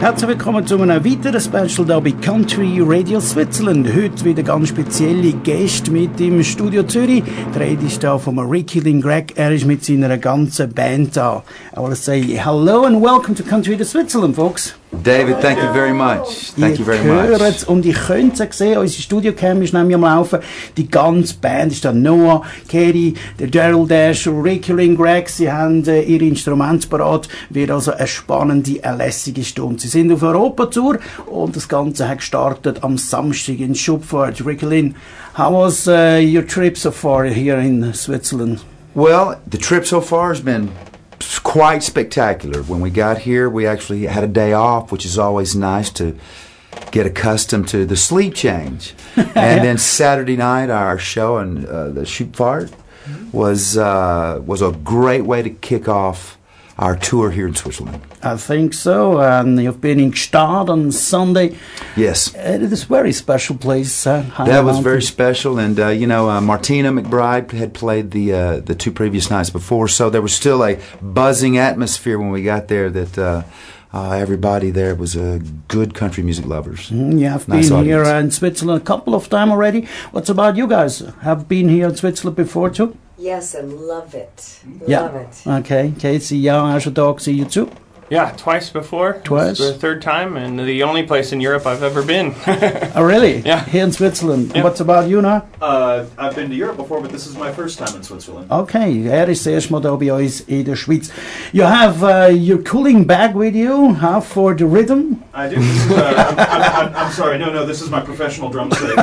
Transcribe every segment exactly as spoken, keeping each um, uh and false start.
Herzlich willkommen zu einem weiteren Special hier bei Country Radio Switzerland. Heute wieder ganz spezielle Gäste mit im Studio Zürich. Die Rede ist da von Ricky Lynn Gregg. Er ist mit seiner ganzen Band da. I want to say hello and welcome to Country Radio Switzerland, folks. David, thank you very much. Thank ihr you very hört's, much. und ihr könnt es sehen, unser Studiocam ist nämlich am Laufen. Die ganze Band ist da. Noah, Katie, der Daryl Dash, Ricky Lynn Gregg. Sie haben äh, ihre Instrumente parat. Wird also eine spannende, eine lässige Stunde. Sie sind auf Europa-Tour und das Ganze hat gestartet am Samstag in Schupfart. Ricky Lynn, how was uh, your trip so far here in Switzerland? Well, the trip so far has been quite spectacular. When we got here, we actually had a day off, which is always nice to get accustomed to the sleep change. And then Saturday night, our show in uh, the Schupfart was uh, was a great way to kick off our tour here in Switzerland. I think so, and you've been in Gstaad on Sunday. Yes. It is a very special place. Uh, that was very special, and uh, you know, uh, Martina McBride had played the uh, the two previous nights before, so there was still a buzzing atmosphere when we got there that uh, uh, everybody there was uh, good country music lovers. Mm, you have nice been audience. here in Switzerland a couple of times already. What's about you guys? Have been here in Switzerland before too? Yes, and love it. Yeah. Love it. Okay, Casey, ja, hast du da gesehen, you too? Yeah, twice before. Twice? It's the third time, and the only place in Europe I've ever been. Oh, really? Yeah. Here in Switzerland. Yeah. What's about you now? Uh, I've been to Europe before, but this is my first time in Switzerland. Okay, er ist das erste Mal da bei uns in der Schweiz. You have uh, your cooling bag with you, huh, for the rhythm? I do. This is, uh, I'm, I'm, I'm, I'm sorry. No, no, this is my professional drum set.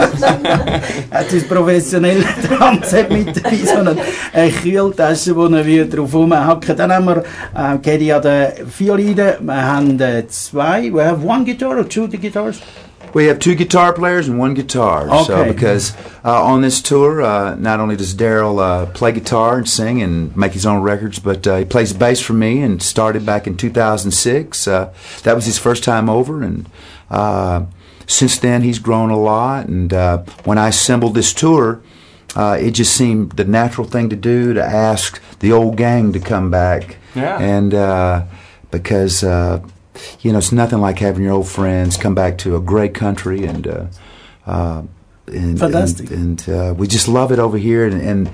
Es ist professionell Drumset mit dabei, so eine Kühltasche, wo er wieder drauf rumhacken. Dann haben wir, äh, Katie hat eine Violine, wir haben äh, zwei, we have one guitar or two guitars? We have two guitar players and one guitar. Okay. So because uh, on this tour, uh, not only does Daryl uh, play guitar and sing and make his own records, but uh, he plays bass for me and started back in two thousand six. Uh, that was his first time over, and uh, since then he's grown a lot. And uh, when I assembled this tour, uh, it just seemed the natural thing to do to ask the old gang to come back. Yeah. And uh, because... Uh, You know, it's nothing like having your old friends come back to a great country, and uh, uh, and, Fantastic. and, and uh, we just love it over here. And, and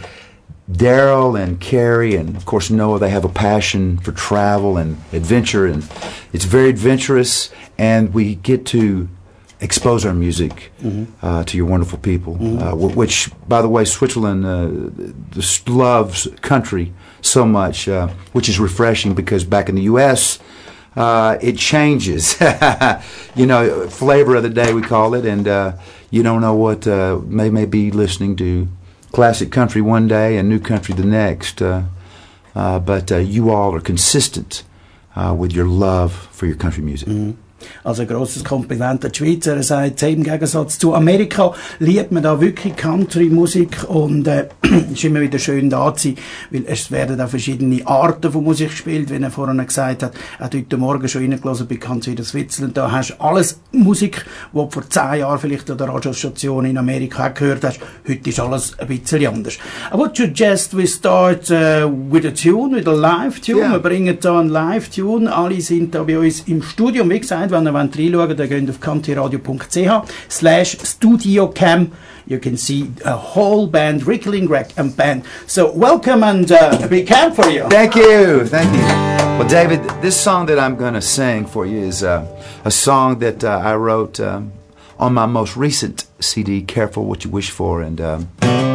Daryl and Carrie and of course Noah, they have a passion for travel and adventure, and it's very adventurous. And we get to expose our music mm-hmm. uh, to your wonderful people, mm-hmm. uh, w- which, by the way, Switzerland uh, loves country so much, uh, which is refreshing because back in the U S Uh, it changes, you know, flavor of the day we call it, and uh, you don't know what uh, they may be listening to classic country one day and new country the next, uh, uh, but uh, you all are consistent uh, with your love for your country music. Mm. Also ein grosses Kompliment an die Schweizer. Er sagt, im Gegensatz zu Amerika liebt man da wirklich Country-Musik, und äh, es ist immer wieder schön da zu sein, weil es werden da verschiedene Arten von Musik gespielt, wie er vorhin gesagt hat. Er hat heute Morgen schon reingelassen bei Country in Switzerland. Da hast du alles Musik, die du vor zehn Jahren vielleicht an der Radiostation in Amerika gehört hast. Heute ist alles ein bisschen anders. I would suggest we start uh, with a tune, with a live tune. Yeah. Wir bringen da ein Live-Tune. Alle sind da bei uns im Studio. Wie gesagt, wenn ihr reinschauen wollt, dann geht auf countryradio dot c h slash studiocam. You can see a whole band, Ricky Lynn Gregg and band. So welcome, and uh, a big hand for you. Thank you, thank you. Well, David, this song that I'm going to sing for you is uh, a song that uh, I wrote um, on my most recent C D, Careful What You Wish For, and um,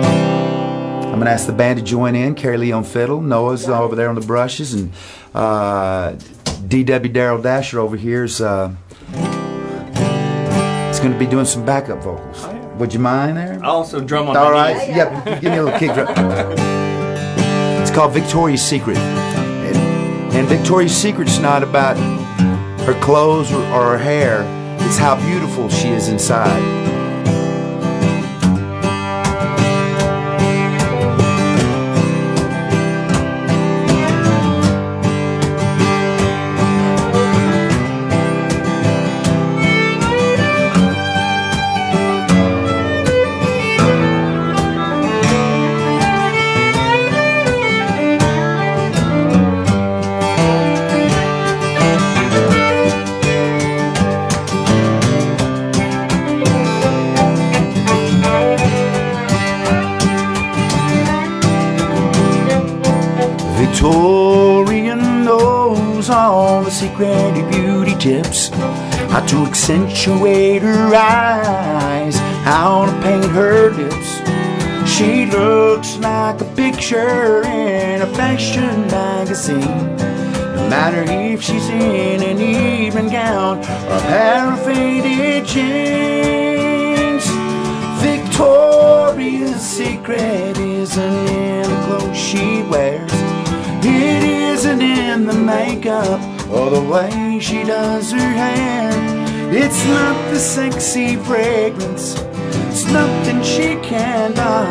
I'm going to ask the band to join in. Carrie Lee on fiddle, Noah's over there on the brushes, and uh, D W Daryl Dasher over here is uh, is going to be doing some backup vocals. Oh, yeah. Would you mind there? I'll also drum on All my right. knees. Yep. Give me a little kick drum. It's called Victoria's Secret, and, and Victoria's Secret's not about her clothes or, or her hair. It's how beautiful she is inside. Victoria knows all the secret beauty tips, how to accentuate her eyes, how to paint her lips. She looks like a picture in a fashion magazine, no matter if she's in an evening gown or a pair of faded jeans. Victoria's secret isn't in the clothes she wears, it isn't in the makeup or the way she does her hair. It's not the sexy fragrance, it's nothing she can buy.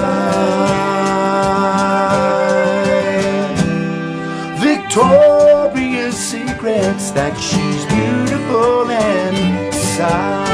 Victoria's secret's that she's beautiful inside.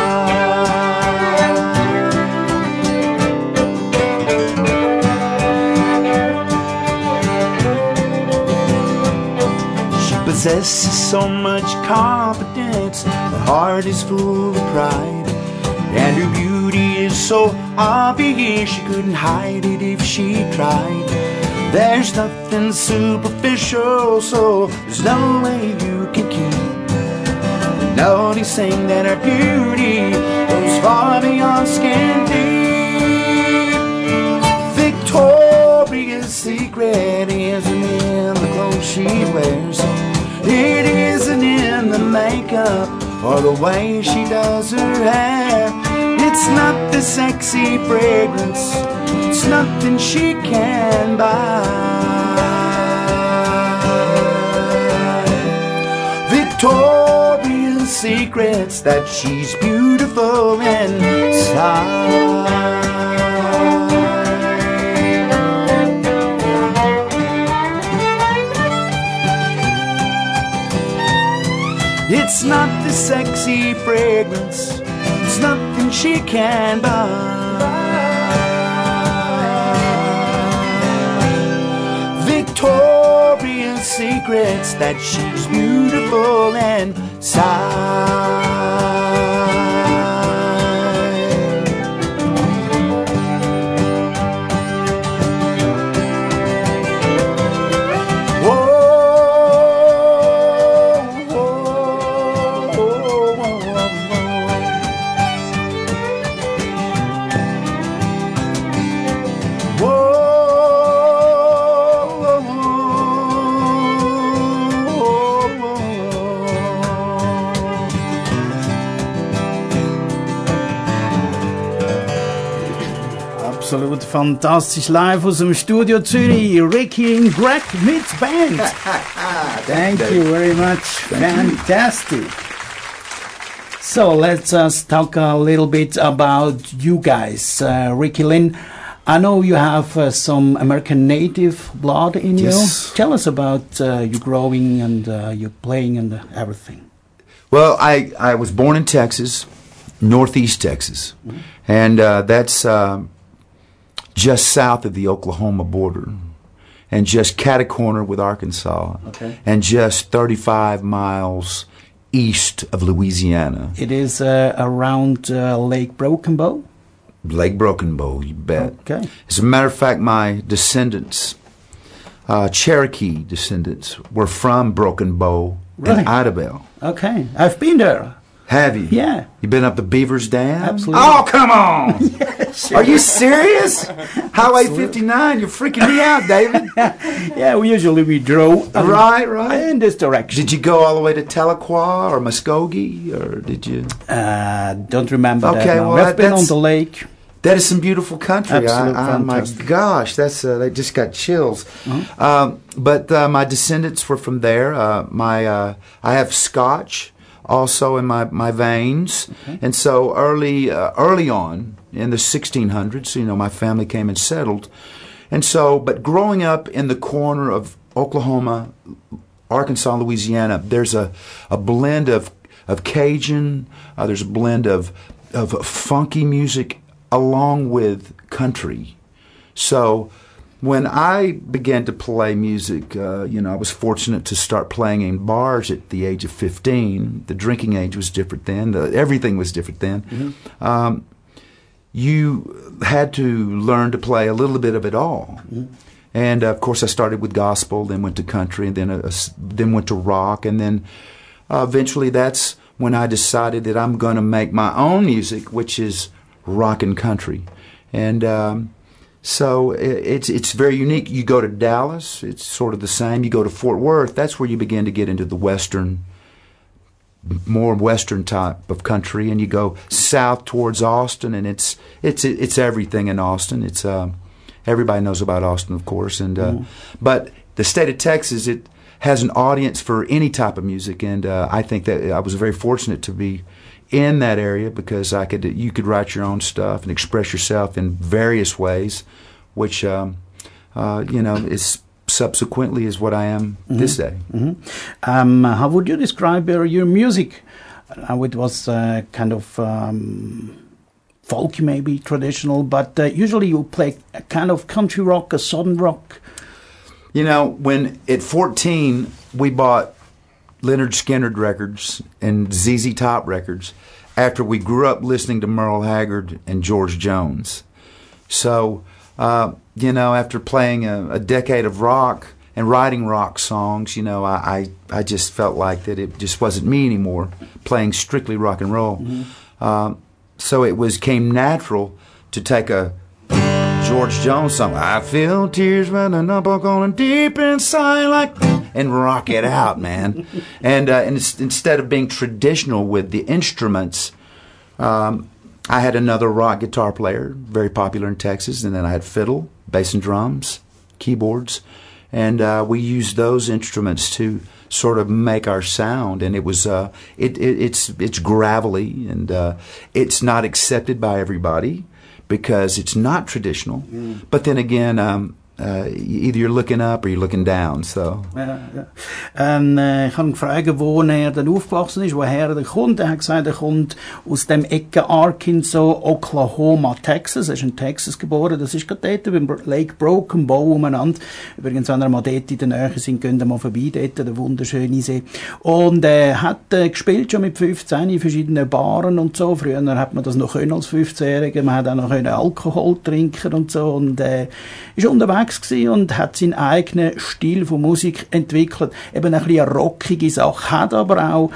Possesses so much confidence, her heart is full of pride, and her beauty is so obvious she couldn't hide it if she tried. There's nothing superficial, so there's no way you can keep noticing that her beauty goes far beyond skin deep. Victoria's secret isn't in the clothes she wears, it isn't in the makeup or the way she does her hair. It's not the sexy fragrance, it's nothing she can buy. Victoria's secret's that she's beautiful inside. It's not the sexy fragrance, it's nothing she can buy. Victoria's secret's that she's beautiful inside. Absolut fantastisch live aus dem Studio Zürich. Ricky and Greg mit Band. Thank you very much. Fantastic. So let's us talk a little bit about you guys. Uh, Ricky Lynn, I know you have uh, some American native blood in Yes. you. Tell us about uh, you growing and uh, you playing and everything. Well, I, I was born in Texas, northeast Texas, mm-hmm. and uh, that's uh, just south of the Oklahoma border, and just cat-a-corner with Arkansas, okay. and just thirty-five miles east of Louisiana. It is uh, around uh, Lake Broken Bow? Lake Broken Bow, you bet. Okay. As a matter of fact, my descendants, uh, Cherokee descendants, were from Broken Bow Right. and Idabel. Okay. I've been there. Have you? Yeah. You been up the Beavers Dam? Absolutely. Oh, come on! Yeah, sure. Are you serious? Highway fifty-nine, you're freaking me out, David. Yeah, we usually we drove um, Right, right. in this direction. Did you go all the way to Tahlequah or Muskogee, or did you? Uh, don't remember that Okay, now. well, We've that- been on that's- the lake. That is some beautiful country. Absolute I, I, my fantastic. gosh, that's uh, they just got chills. Mhm. Um, but uh, my descendants were from there. Uh, my uh, I have Scotch also in my, my veins, Okay. and so early uh, early on in the sixteen hundreds, you know, my family came and settled, and so but growing up in the corner of Oklahoma, Arkansas, Louisiana, there's a, a blend of of Cajun, uh, there's a blend of of funky music along with country. So when I began to play music, uh, you know, I was fortunate to start playing in bars at the age of fifteen. The drinking age was different then. The, everything was different then. Mm-hmm. Um, you had to learn to play a little bit of it all. Mm-hmm. And uh, of course, I started with gospel, then went to country, and then uh, then went to rock, and then uh, eventually that's when I decided that I'm going to make my own music, which is rock and country. And um, so it's it's very unique. You go to Dallas, it's sort of the same. You go to Fort Worth, that's where you begin to get into the western, more western type of country. And you go south towards Austin, and it's it's it's everything in Austin. It's uh, everybody knows about Austin, of course. And uh, mm. but the state of Texas, it has an audience for any type of music, and uh, I think that I was very fortunate to be in that area because I could you could write your own stuff and express yourself in various ways, which um, uh, you know is subsequently is what I am mm-hmm. this day. Mm-hmm. Um, how would you describe your, your music? How it was uh, kind of um, folky, maybe traditional, but uh, usually you play a kind of country rock, a southern rock. You know, when at fourteen we bought Leonard Skinner records and Z Z Top records after we grew up listening to Merle Haggard and George Jones. So, uh, you know, after playing a, a decade of rock and writing rock songs, you know, I, I, I just felt like that it just wasn't me anymore, playing strictly rock and roll. Mm-hmm. Um, so it was came natural to take a George Jones song, I feel tears running up on deep inside like, and rock it out, man. and uh, and it's, instead of being traditional with the instruments, um, I had another rock guitar player, very popular in Texas, and then I had fiddle, bass and drums, keyboards, and uh, we used those instruments to sort of make our sound. And it was uh, it, it it's it's gravelly, and uh, it's not accepted by everybody, because it's not traditional. Mm. But then again, um, uh, either you're looking up or you're looking down. So. Ja, ja. Ähm, äh, ich habe ihn gefragt, wo er dann aufgewachsen ist, woher er kommt. Er hat gesagt, er kommt aus dem Ecke Arkansas, Oklahoma, Texas. Er ist in Texas geboren. Das ist gerade dort beim Lake Broken Bow umeinander. Übrigens, wenn ihr mal dort in der Nähe sind, gehen ihr mal vorbei dort, der wunderschöne See. Und er äh, hat äh, gespielt schon mit fünfzehn in verschiedenen Baren und so. Früher hat man das noch können als fünfzehnjähriger. Man hat auch noch können Alkohol trinken und so. Und äh, ist unterwegs gewesen und hat seinen eigenen Stil von Musik entwickelt. Eben ein bisschen eine rockige Sache. Hat aber auch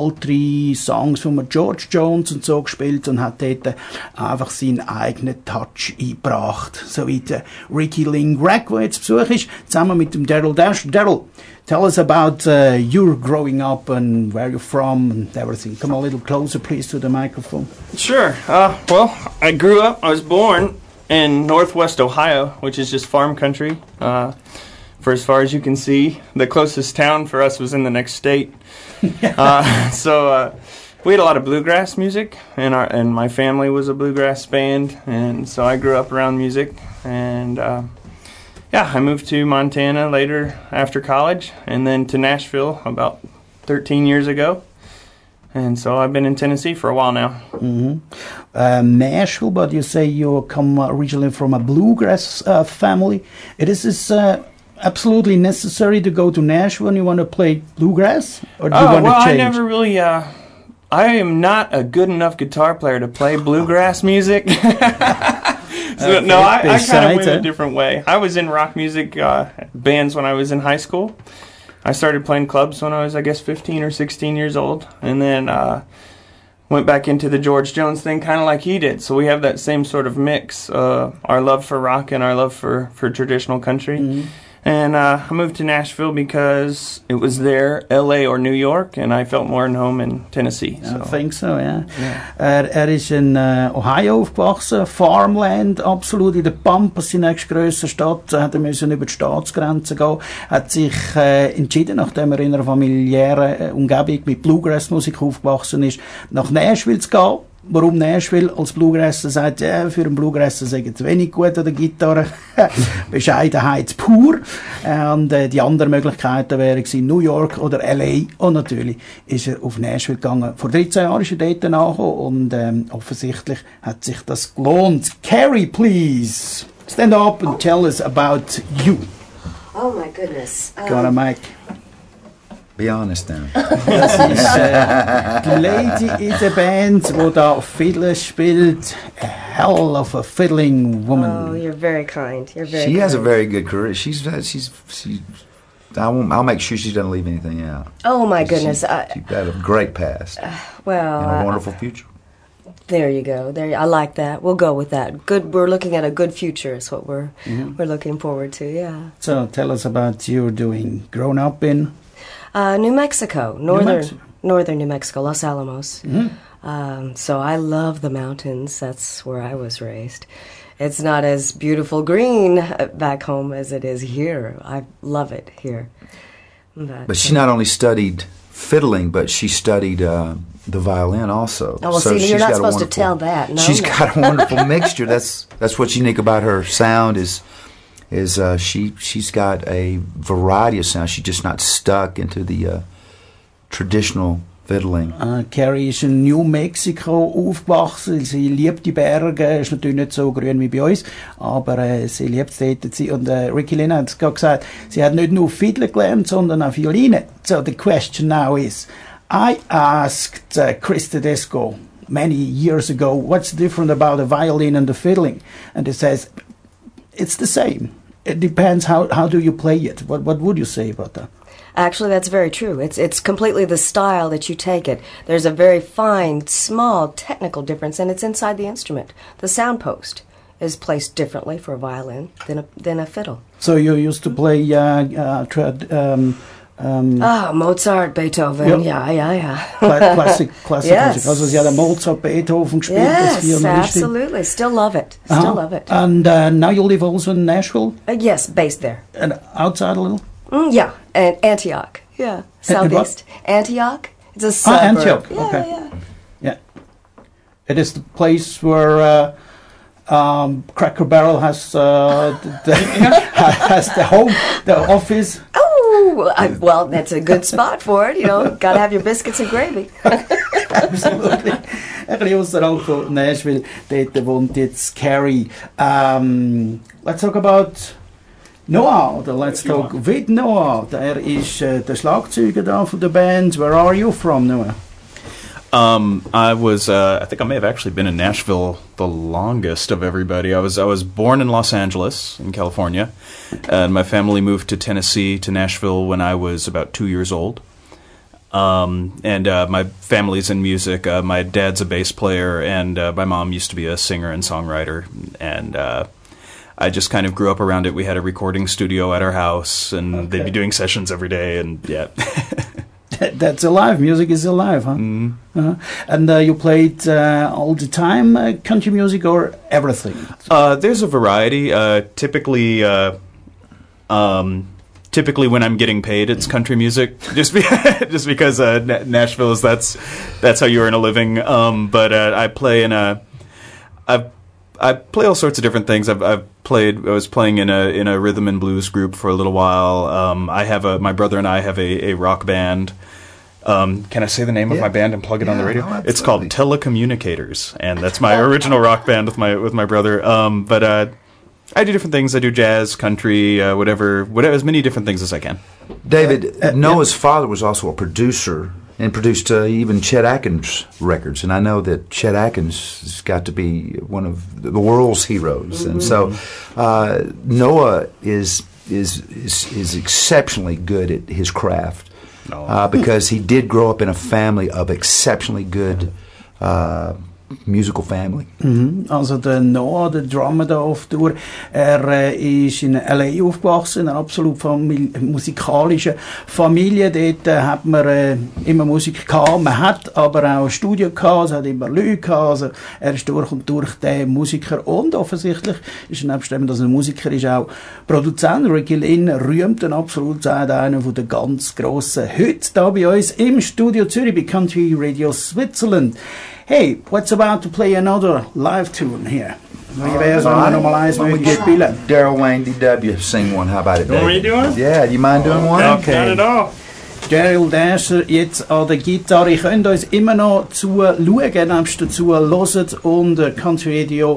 alte Songs von George Jones und so gespielt und hat dort einfach seinen eigenen Touch eingebracht. So wie der Ricky Lynn Gregg, der jetzt Besuch ist, zusammen mit dem Daryl Dash. Daryl, tell us about uh, your growing up and where you're from and everything. Come a little closer, please, to the microphone. Sure. Uh, well, I grew up, I was born in northwest Ohio, which is just farm country. Uh, for as far as you can see, the closest town for us was in the next state. uh, so uh, we had a lot of bluegrass music, and our and my family was a bluegrass band, and so I grew up around music. And uh, yeah, I moved to Montana later after college, and then to Nashville about thirteen years ago. And so I've been in Tennessee for a while now. Mm-hmm. uh, Nashville, but you say you come originally from a bluegrass uh, family. It is this uh, absolutely necessary to go to Nashville when you want to play bluegrass? Or do you oh, want well, to change? I never really... Uh, I am not a good enough guitar player to play bluegrass music. so, okay, no, I, I kind of went a different way. I was in rock music uh, bands when I was in high school. I started playing clubs when I was, I guess, fifteen or sixteen years old, and then uh, went back into the George Jones thing kind of like he did. So we have that same sort of mix, uh, our love for rock and our love for, for traditional country. Mm-hmm. And uh, I moved to Nashville because it was there, L A or New York, and I felt more at home in Tennessee. So. I think so, ja. Yeah. Er, er ist in uh, Ohio aufgewachsen, Farmland, absolut in der Pampas, die nächstgrößere Stadt. Hat er müssen über die Staatsgrenzen gehen, hat sich äh, entschieden, nachdem er in einer familiären äh, Umgebung mit Bluegrass-Musik aufgewachsen ist, nach Nashville zu gehen. Warum Nashville als Bluegrasser sagt, ja, für einen Bluegrasser sagen es wenig gut an der Gitarre. Bescheidenheit pur. Und äh, die anderen Möglichkeiten wären gewesen New York oder L A. Und natürlich ist er auf Nashville gegangen. Vor dreizehn Jahren ist er dort angekommen und ähm, offensichtlich hat sich das gelohnt. Carrie, please, stand up and tell us about you. Oh my goodness. Um, Got a mic. Be honest now. Das ist äh, die Lady in der Band, die da Fiddle spielt. Äh, hell of a fiddling woman. Oh, you're very kind. You're very. She kind. has a very good career. She's uh, she's she. I won't, I'll make sure she doesn't leave anything out. Oh my goodness! She, I, she's got a great past uh, well, and a I, wonderful future. There you go. There, I like that. We'll go with that. Good. We're looking at a good future. Is what we're mm-hmm. we're looking forward to. Yeah. So tell us about you doing. Grown up in uh, New Mexico, northern New Mexico. northern New Mexico, Los Alamos. Mm-hmm. Um, so I love the mountains. That's where I was raised. It's not as beautiful green back home as it is here. I love it here. But, but she not only studied fiddling, but she studied uh, the violin also. Oh, well, so see, you're not supposed to wonderful- tell that. No, she's no. got a wonderful mixture. That's that's what's unique about her sound is is uh, she she's got a variety of sounds. She's just not stuck into the uh, traditional fiddling. Uh, Carrie ist in New Mexico aufgewachsen. Sie liebt die Berge. Ist natürlich nicht so grün wie bei uns, aber äh, sie liebt es dort. Sie, und äh, Ricky Lynn hat gerade gesagt, sie hat nicht nur Fiddle gelernt, sondern auch Violine. So the question now is, I asked uh, Chris Tedesco many years ago, what's different about the violin and the fiddling? And he says, it's the same. It depends how, how do you play it. What, what would you say about that? Actually, that's very true. It's it's completely the style that you take it. There's a very fine, small, technical difference, and it's inside the instrument. The sound post is placed differently for a violin than a, than a fiddle. So you used to play uh, uh, trad, um, um, Ah, Mozart, Beethoven, ja, ja, ja. Cla- classic, classic Yes. music. Also sie hat Mozart, Beethoven gespielt. das Yes, Violinist. absolutely. Still love it. Still Uh-huh. love it. And uh, now you live also in Nashville Uh, yes, based there. and outside a little? Mm, yeah, and Antioch. Yeah, And- and what? southeast. Antioch. It's a Ah, suburb. Antioch. Yeah, Okay. yeah. Yeah. It is the place where uh, um, Cracker Barrel has uh, the, the has the home, the office. Oh, I, well, that's a good spot for it. You know, got to have your biscuits and gravy. Absolutely. Ein bisschen außerhalb von Nashville, dort wohnt jetzt Carrie. Um, let's talk about Noah, oder let's talk with Noah. Der ist äh, der Schlagzeuger da von der Band. Where are you from, Noah? Um, I was, uh, I think I may have actually been in Nashville the longest of everybody. I was, I was born in Los Angeles, in California, and my family moved to Tennessee, to Nashville when I was about two years old. Um, and uh, my family's in music. Uh, my dad's a bass player, and uh, my mom used to be a singer and songwriter, and uh, I just kind of grew up around it. We had a recording studio at our house, and Okay. they'd be doing sessions every day, and yeah. That's alive. Music is alive, huh? Mm. Uh-huh. And uh, you played uh, all the time uh, country music or everything? Uh, there's a variety. Uh, typically, uh, um, typically when I'm getting paid, it's country music. Just be just because uh, Na- Nashville is that's that's how you earn a living. Um, but uh, I play in a, I I play all sorts of different things. I've, I've played. I was playing in a in a rhythm and blues group for a little while. Um, I have a my brother and I have a, a rock band. Um, can I say the name Yeah. of my band and plug it on the Yeah, radio? no, It's called Telecommunicators, and that's my original rock band with my with my brother. Um, but uh, I do different things. I do jazz, country, uh, whatever, whatever, as many different things as I can. David, Uh, uh, Noah's father was also a producer and produced uh, even Chet Atkins records. And I know that Chet Atkins has got to be one of the world's heroes. And so uh, Noah is, is, is, is exceptionally good at his craft No. uh, because he did grow up in a family of exceptionally good uh, musical family. Mhm. Also der Noah, der Drummer da auf Tour, er äh, ist in L A aufgewachsen, in einer absolut famili- musikalischen Familie. Dort äh, hat man äh, immer Musik gehabt. Man hat aber auch ein Studio gehabt, es hat immer Leute gehabt. Also er ist durch und durch der Musiker und offensichtlich ist er nebst dem, dass er Musiker ist, auch Produzent. Ricky Lynn rühmt ihn absolut, sagt einer von den ganz grossen. Heute da bei uns im Studio Zürich bei Country Radio Switzerland. Hey, what's about to play another live tune here? Wie wär's, wenn wir nochmal eins Why don't we möchten get spielen? Daryl Wayne D W sing one? How about it, You want me David? to do one? Yeah, do you mind doing one? Okay. Not at all. Daryl Dasher jetzt an der Gitarre. Ihr könnt uns immer noch zuschauen, nebst dazu hören und Country Radio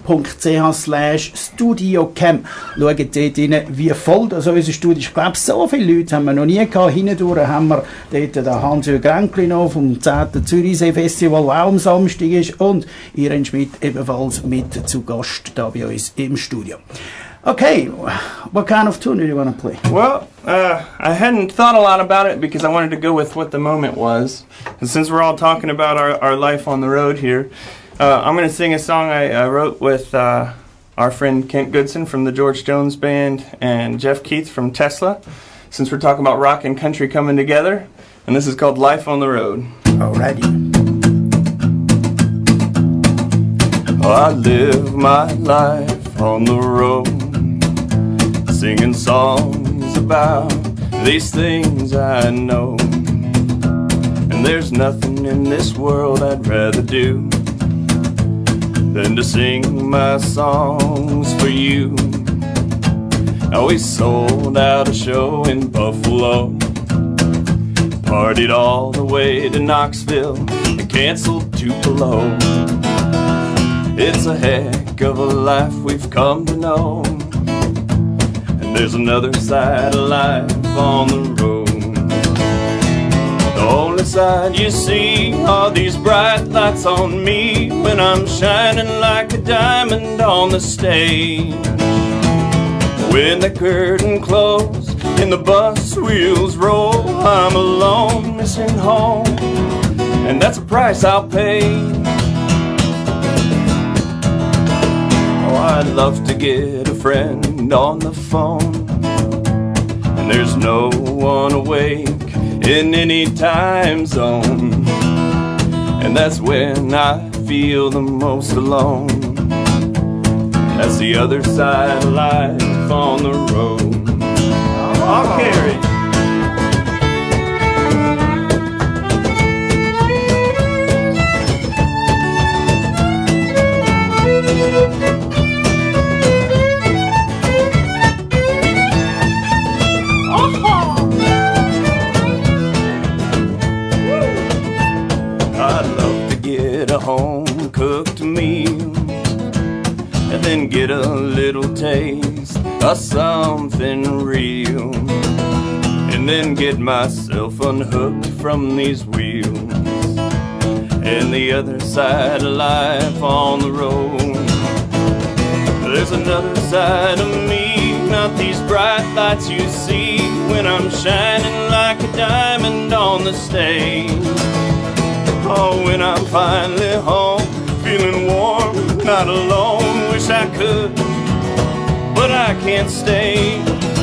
punkt c h slash studiocamp. Schaut dort rein, wie voll das unser Studio ist. Ich glaube, so viele Leute haben wir noch nie gehabt. Hindurch haben wir dort den Hans-Jürgen Gränkli noch vom zehnten Zürichsee-Festival, das auch am Samstag ist, und Irene Schmidt ebenfalls mit zu Gast da bei uns im Studio. Okay, what kind of tune do you want to play? Well, uh, I hadn't thought a lot about it because I wanted to go with what the moment was. And since we're all talking about our, our life on the road here, uh, I'm going to sing a song I, I wrote with uh, our friend Kent Goodson from the George Jones Band and Jeff Keith from Tesla, since we're talking about rock and country coming together. And this is called Life on the Road. Alrighty. Oh, I live my life on the road, singing songs about these things I know. And there's nothing in this world I'd rather do than to sing my songs for you. Now we sold out a show in Buffalo, partied all the way to Knoxville, and canceled Tupelo. It's a heck of a life we've come to know, and there's another side of life on the road. The only side you see are these bright lights on me when I'm shining like a diamond on the stage. When the curtain closes and the bus wheels roll, I'm alone missing home, and that's a price I'll pay. I'd love to get a friend on the phone, and there's no one awake in any time zone, and that's when I feel the most alone. That's the other side of life on the road. I'll carry. A home-cooked meal, and then get a little taste of something real, and then get myself unhooked from these wheels. And the other side of life on the road, there's another side of me, not these bright lights you see when I'm shining like a diamond on the stage. Oh, when I'm finally home, feeling warm, not alone, wish I could, but I can't stay.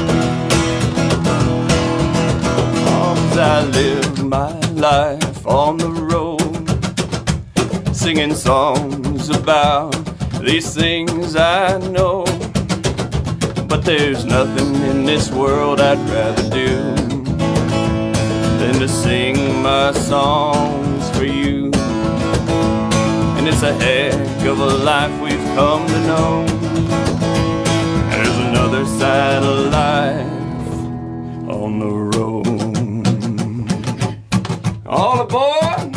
Oh, 'cause I live my life on the road, singing songs about these things I know. But there's nothing in this world I'd rather do than to sing my songs for you. And it's a heck of a life we've come to know. There's another side of life on the road. All aboard!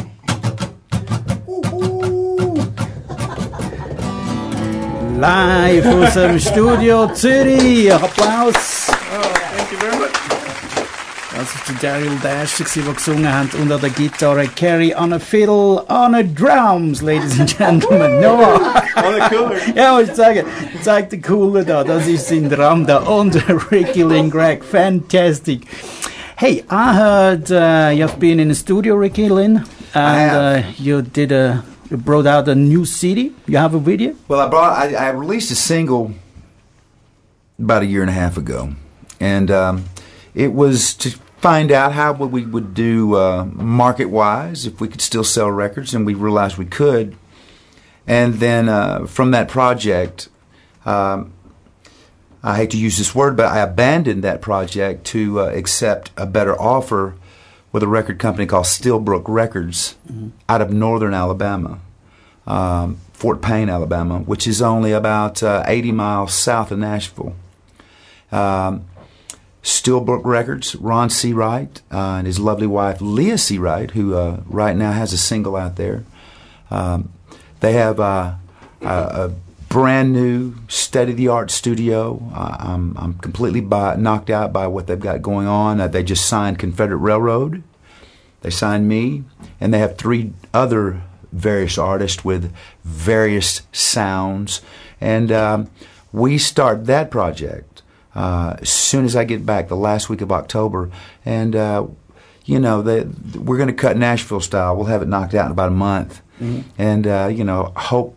Live aus dem Studio Zürich. Applaus. Oh, thank you very much. Das war der Daryl Dasher, der gesungen hat, und an der Gitarre Kerry, on a fiddle, on a drums, ladies and gentlemen. Noah. On a cooler. Ja, muss ich sagen, zeig den Cooler da, das ist sein Drum da, und Ricky Lynn Gregg, fantastic. Hey, I heard uh, you've been in the studio, Ricky Lynn, and uh, you did a, you brought out a new C D. You have a video? Well, I brought, I, I released a single about a year and a half ago, and um, it was to find out how we would do uh, market-wise, if we could still sell records, and we realized we could. And then uh, from that project, um, I hate to use this word, but I abandoned that project to uh, accept a better offer with a record company called Stillbrook Records mm-hmm. out of northern Alabama, um, Fort Payne, Alabama, which is only about uh, eighty miles south of Nashville. Um, Stillbrook Records, Ron Seawright, uh, and his lovely wife Leah Seawright, who uh, right now has a single out there. Um, they have uh, a, a brand new, state-of-the-art studio. Uh, I'm I'm completely by, knocked out by what they've got going on. Uh, they just signed Confederate Railroad. They signed me, and they have three other various artists with various sounds. And um, we start that project uh, as soon as I get back, the last week of October. And, uh, you know, they, we're going to cut Nashville style. We'll have it knocked out in about a month. Mm-hmm. And, uh, you know, hope.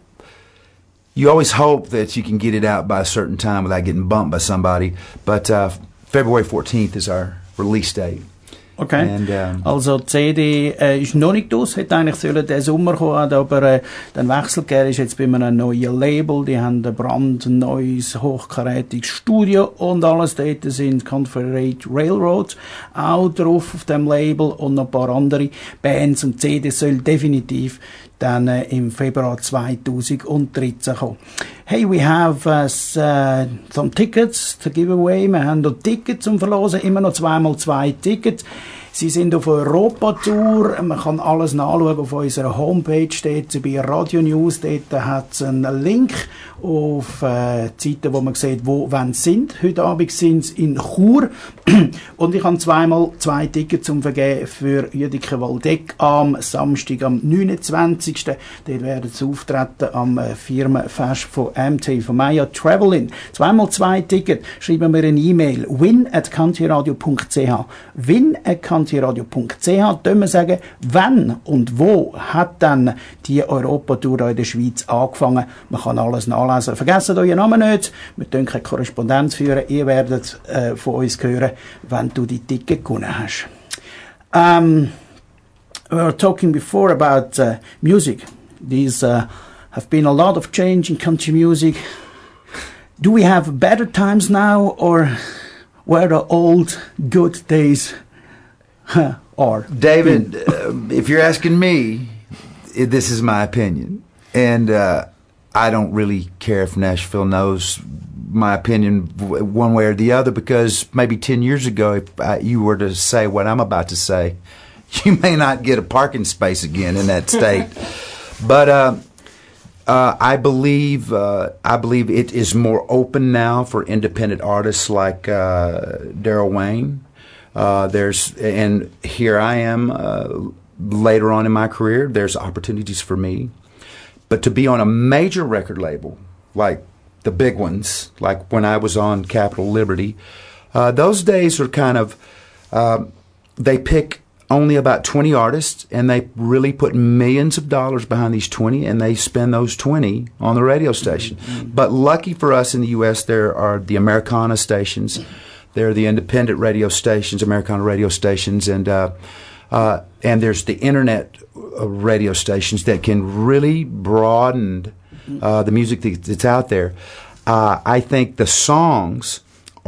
You always hope that you can get it out by a certain time without getting bumped by somebody. But uh, February fourteenth is our release date. Okay. And, um, also die C D äh, ist noch nicht aus, hätte eigentlich sollen den Sommer kommen, aber äh, den Wechsel gegeben ist jetzt bei einem neuen Label. Die haben ein brandneues, hochkarätiges Studio und alles. Dort sind Confederate Railroad auch drauf auf dem Label und noch ein paar andere Bands. Und die C D soll definitiv dann äh, im Februar zwanzig dreizehn kommen. Hey, we have uh, uh, some tickets to give away. Wir haben noch Tickets zum Verlosen, immer noch zweimal zwei Tickets. Sie sind auf Europa-Tour. Man kann alles nachschauen auf unserer Homepage. Steht bei Radio News. Dort hat es einen Link auf äh, die Seite, wo man sieht, wo wann sie sind. Heute Abend sind sie in Chur. Und ich habe zweimal zwei Tickets zum Vergeben für Jüdike Waldeck am Samstag, am neunundzwanzigsten Dort werden sie auftreten am äh, Firmenfest von M T, von Maya Travelin. Zweimal zwei Tickets. Schreiben wir eine E-Mail. win at countryradio punkt c h win at countryradio punkt c h Dürfen wir sagen, wann und wo hat dann die Europatour in der Schweiz angefangen. Man kann alles nachlesen. Vergesst euren Namen nicht. Wir können keine Korrespondenz führen. Ihr werdet äh, von uns hören, wenn du die Ticket gewonnen hast. Um, we were talking before about uh, music. These uh, have been a lot of change in country music. Do we have better times now, or were the old good days are? David, uh, if you're asking me, this is my opinion. And uh, I don't really care if Nashville knows my opinion one way or the other, because maybe ten years ago, if I, you were to say what I'm about to say, you may not get a parking space again in that state. But uh, uh, I believe uh, I believe it is more open now for independent artists like uh, Daryl Wayne. Uh, there's and here I am uh, later on in my career. There's opportunities for me, but to be on a major record label like the big ones, like when I was on Capitol Liberty, uh, those days are kind of uh, they pick only about twenty artists, and they really put millions of dollars behind these twenty, and they spend those twenty on the radio station. Mm-hmm. But lucky for us in the U S, there are the Americana stations, there are the independent radio stations, Americana radio stations, and uh, uh, and there's the internet radio stations that can really broaden uh, the music that's out there. Uh, I think the songs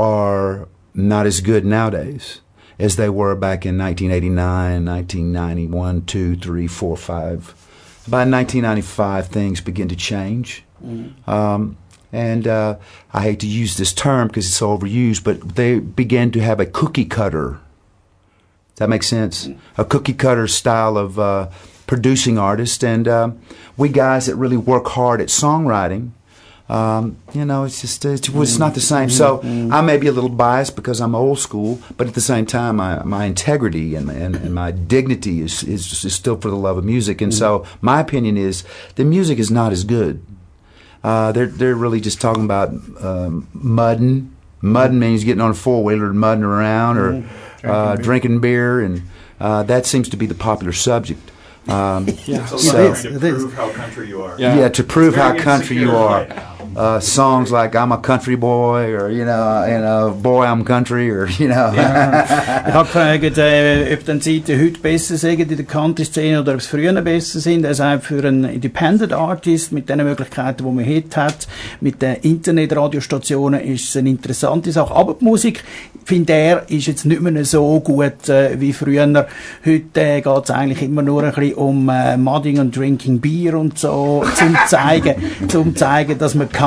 are not as good nowadays as they were back in nineteen eighty-nine, nineteen ninety-one, two, three, four, five. By nineteen ninety-five, things begin to change. Mm-hmm. Um, and uh, I hate to use this term because it's so overused, but they began to have a cookie cutter. Does that make sense? Mm-hmm. A cookie cutter style of uh, producing artists. And uh, we guys that really work hard at songwriting, Um, you know, it's just, it's, it's not the same. So I may be a little biased because I'm old school, but at the same time, my, my integrity and, and, and my dignity is, is, is still for the love of music. And so my opinion is the music is not as good. Uh, they're, they're really just talking about um, mudding. Mudding means getting on a four-wheeler and mudding around, or mm-hmm. uh, drinking beer, and uh, that seems to be the popular subject. Um, yeah. So, so to prove how country you are. Yeah, yeah to prove how country you are. Right uh, songs like "I'm a country boy" or you know, you know, "Boy I'm country" or you know. Ja. Ich habe gefragt, äh, ob dann die Zeiten heute besser sind in der Country-Szene oder ob es früher besser sind. Er sagt, für einen Independent Artist mit den Möglichkeiten, die man heute hat, mit den Internet-Radiostationen, ist es eine interessante Sache. Aber die Musik, finde er, ist jetzt nicht mehr so gut äh, wie früher. Heute äh, geht es eigentlich immer nur ein bisschen um äh, Mudding und Drinking Beer und so, zum zeigen, zum zeigen, dass man kann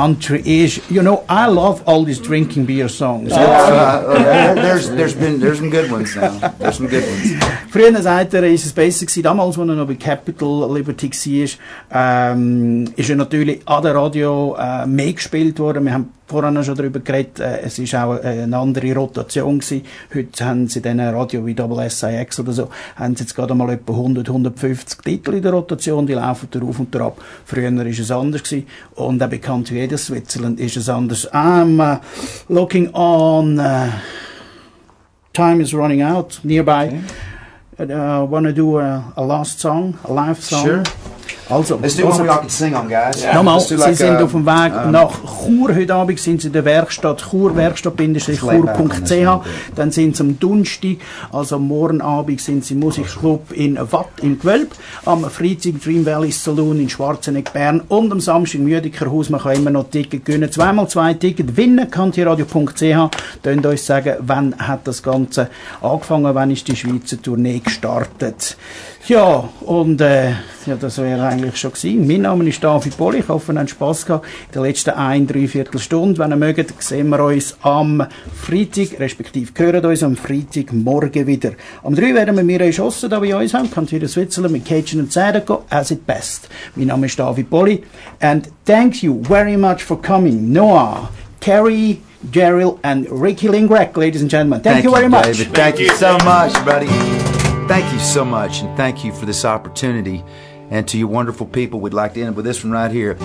country is, you know, I love all these drinking beer songs. Uh, uh, there's, there's been, there's some good ones now. There's some good ones. Früher sagt er, ist es besser gewesen, damals, als er noch bei Capital Liberty war, ähm, ist er natürlich an der Radio äh, mehr gespielt worden. Wir haben vorhin schon darüber geredet, äh, es ist auch äh, eine andere Rotation gewesen. Heute haben sie dann ein Radio wie S S I X oder so, haben sie jetzt gerade mal etwa hundert, hundertfünfzig Titel in der Rotation, die laufen da auf und da ab. Früher ist es anders gewesen. Und auch bekannt wie jedes Switzerland ist es anders. I'm uh, looking on, uh, time is running out nearby. Okay. Uh, want to do a, a last song, a live song? Sure. Also, let's do one we all can sing on, guys. Yeah. Nochmal, Sie like sind a, auf dem Weg um, nach Chur. Heute Abend sind sie in der Werkstatt Chur, werkstatt chur punkt c h. Dann sind sie am Donnerstag, also am morgen Abend, sind sie im Musikclub in Watt im Gewölb. Am Freitag Dream Valley Saloon in Schwarzenegg, Bern. Und am Samstag im Müdikerhaus. Man kann immer noch Ticket gewinnen. Zweimal zwei Ticket. Winnen kantieradio punkt c h. Könnt euch sagen, wann hat das Ganze angefangen, wann ist die Schweizer Tournee gestartet. Ja, und äh, ja, das wäre eigentlich schon gewesen. Mein Name ist David Bolli. Ich hoffe, ihr habt Spass gehabt in der letzten ein, dreiviertel Stunde. Wenn ihr mögt, sehen wir uns am Freitag, respektive hören uns am Freitagmorgen wieder. Am drei werden wir Mireille Schossen da bei uns haben, Cantina Switzerland mit Cajun und Zydeco, as it best. Mein Name ist David Bolli. And thank you very much for coming. Noah, Carrie, Gerald and Ricky Lingrek, ladies and gentlemen. Thank, thank you very you, much. David. Thank, thank you so much, buddy. Thank you so much, and thank you for this opportunity. And to you wonderful people, we'd like to end with this one right here.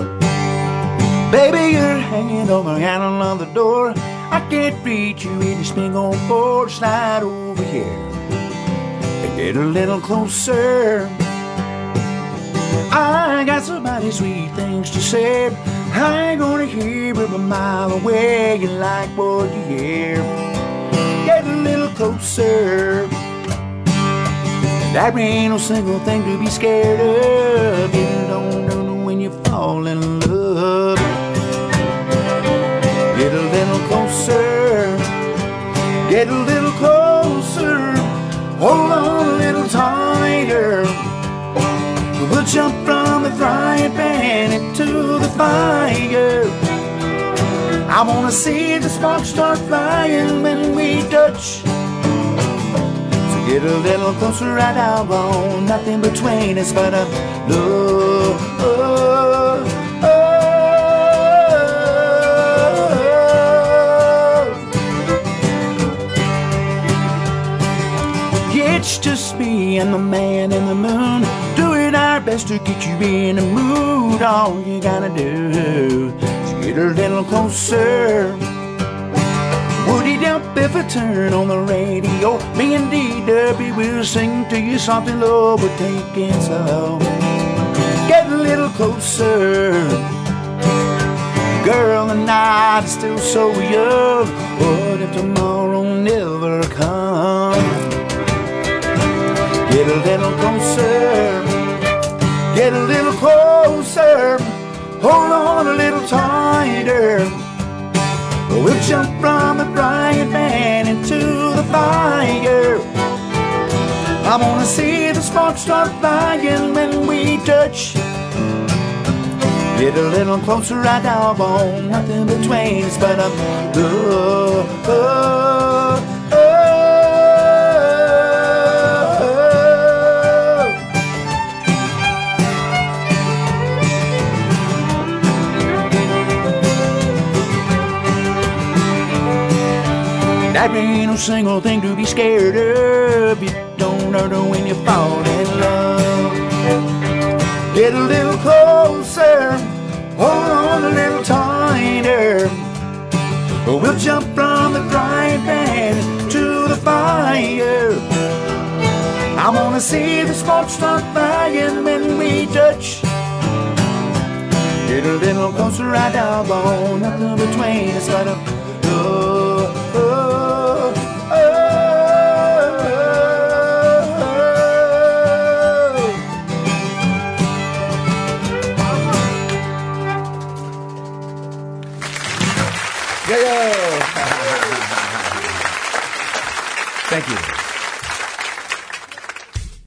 Baby, you're hanging over handle on the door. I can't reach you in this big old board. Slide over here and get a little closer. I got so many sweet things to say. I ain't gonna hear it a mile away. You like what you hear? Get a little closer. There ain't no single thing to be scared of. You don't know when you fall in love. Get a little closer. Get a little closer. Hold on a little tighter. We'll jump from the frying pan into the fire. I wanna see the sparks start flying when we touch. Get a little closer right now, on nothing between us but a love. Oh, oh, oh. It's just me and the man in the moon, doing our best to get you in the mood. All you gotta do is get a little closer. Would he jump if I turn on the radio? Me and D W will sing to you something low, but taking slow. Get a little closer. Girl, the night is still so young. What if tomorrow never comes? Get a little closer. Get a little closer. Hold on a little tighter. We'll jump from the frying pan into the fire. I wanna see the sparks start flying when we touch. Get a little closer right now, on nothing between us but a love. Oh, oh, there ain't no single thing to be scared of. You don't know when you fall in love. Get a little closer, hold on a little tighter. We'll jump from the frying pan to the fire. I wanna see the sparks start flying when we touch. Get a little closer right now, on nothing between us but a oh, oh, oh, oh. Yeah, yeah. Thank you.